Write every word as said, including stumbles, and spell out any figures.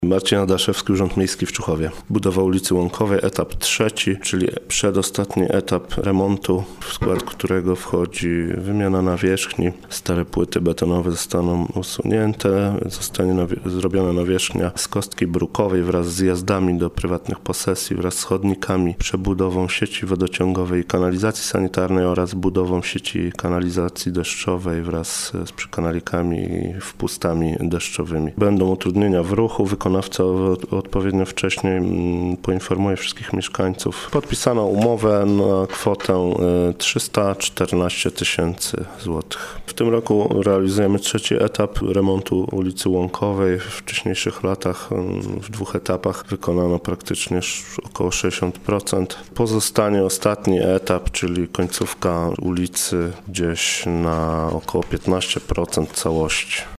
Marcin Adaszewski, Urząd Miejski w Człuchowie. Budowa ulicy Łąkowej, etap trzeci, czyli przedostatni etap remontu, w skład którego wchodzi wymiana nawierzchni. Stare płyty betonowe zostaną usunięte, zostanie nawie- zrobiona nawierzchnia z kostki brukowej wraz z zjazdami do prywatnych posesji, wraz z chodnikami, przebudową sieci wodociągowej i kanalizacji sanitarnej oraz budową sieci kanalizacji deszczowej wraz z przykanalikami i wpustami deszczowymi. Będą utrudnienia w ruchu, wykonawca odpowiednio wcześniej poinformuje wszystkich mieszkańców. Podpisano umowę na kwotę trzysta czternaście tysięcy złotych. W tym roku realizujemy trzeci etap remontu ulicy Łąkowej. W wcześniejszych latach w dwóch etapach wykonano praktycznie około sześćdziesiąt procent. Pozostanie ostatni etap, czyli końcówka ulicy gdzieś na około piętnaście procent całości.